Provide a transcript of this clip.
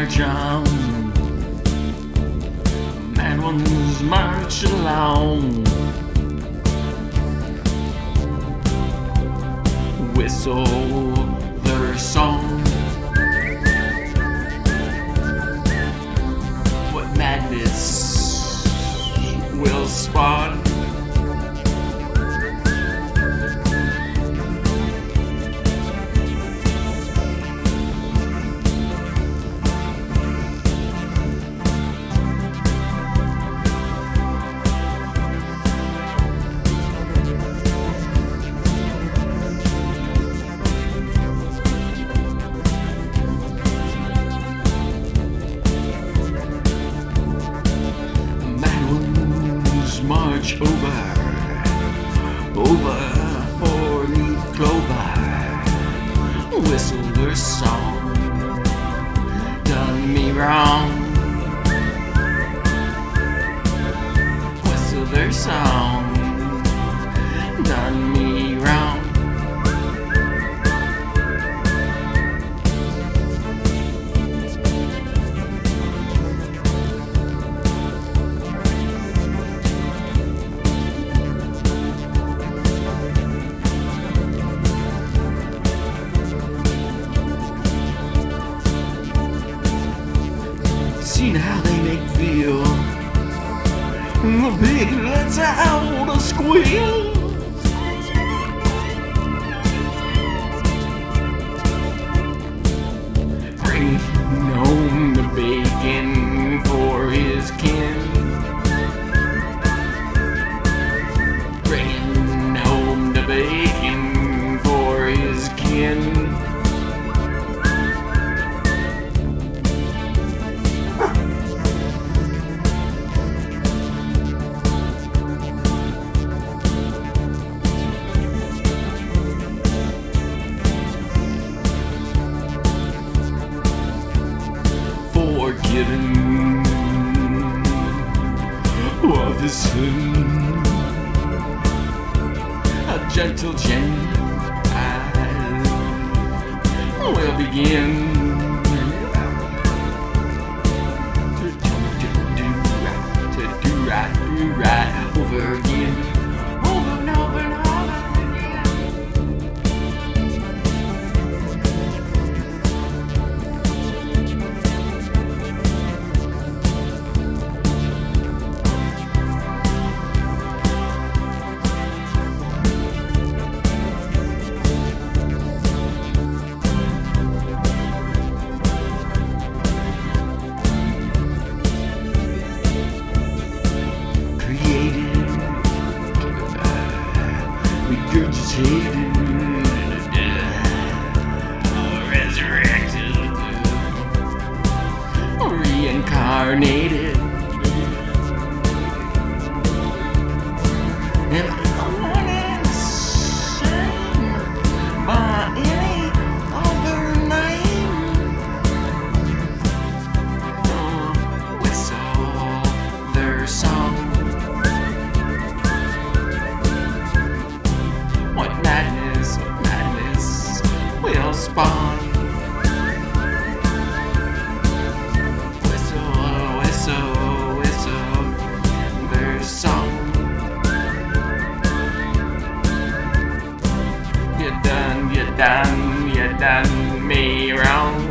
march on. Mad ones march along. Whistle their song. What madness will spawn? March over four-leaf clover. Whistle their song, done me wrong. Whistle their song, done me wrong. Seen how they make feel. The pig lets out a squeal. Bring home the bacon for his kin. Bringing home the bacon for his kin. Forgiven of the sin, a gentle Gentile will begin to do right over again, over and over and over. Regurgitated, resurrected, reincarnated, and unseen by any other name. Whistle their song. What madness will spawn? Whistle their song. You done me wrong.